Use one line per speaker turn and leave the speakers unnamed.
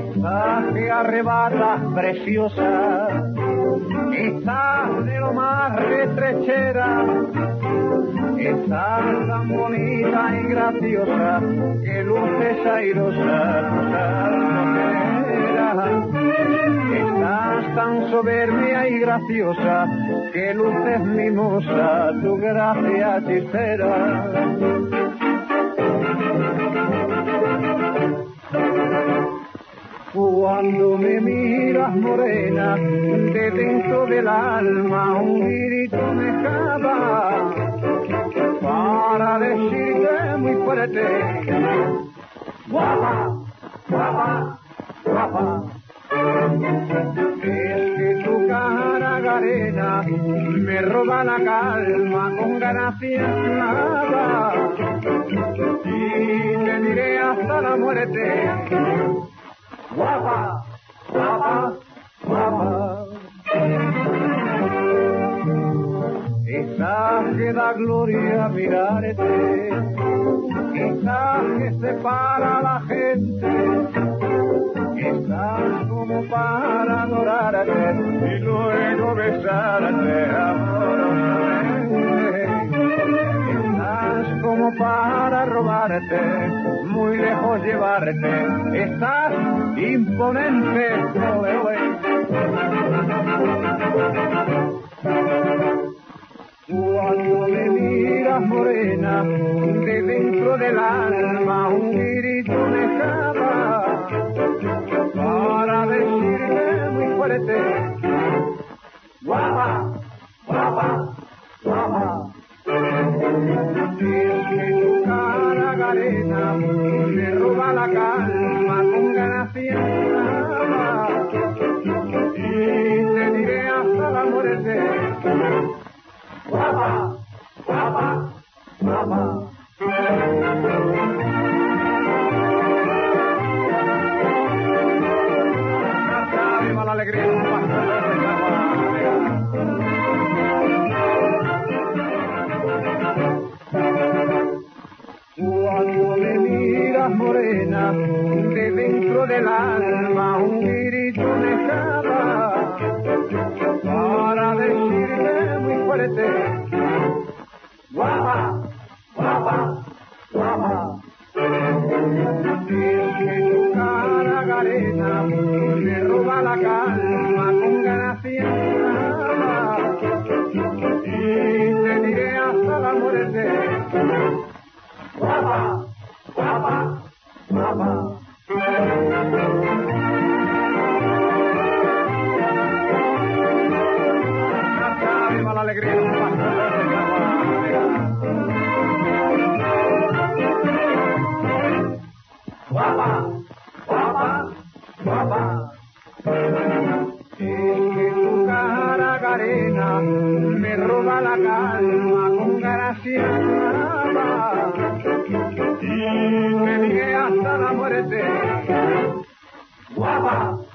Estás que arrebatas preciosa, estás de lo más retrechera, estás tan bonita y graciosa que luces airosa tu salmonera. Estás tan soberbia y graciosa que luces mimosa tu gracia hechicera. Cuando me miras morena, de dentro del alma un grito me escapa para decirte muy fuerte: guapa, guapa, guapa. Es que tu cara garena me roba la calma con gracia nada, y te diré hasta la muerte: guapa, guapa, guapa. Estás que da gloria mirarte, estás que separa a la gente, estás como para adorarte y luego besarte amorosamente. Estás como para robarte, muy lejos llevarte, estás imponente. Ole, ole. Cuando me miras morena, de dentro del alma un grito me escapa para decirme muy fuerte: guapa, guapa, guapa. Es que tu cara garena me roba la calma con gracia nada, y te diré hasta la muerte: guapa, guapa, guapa. Viva la alegría, cuando me miras morena, de dentro del alma un grito me escapa para decirme muy fuerte: guapa, guapa, guapa. Es que tu cara garena me roba la calma con gracia nada, y te diré hasta la muerte: guapa, guapa, guapa. Viva la alegría, guapa, guapa, guapa. Es que tu cara garena me roba la calma con gracia nada, y me diré hasta la muerte: guapa,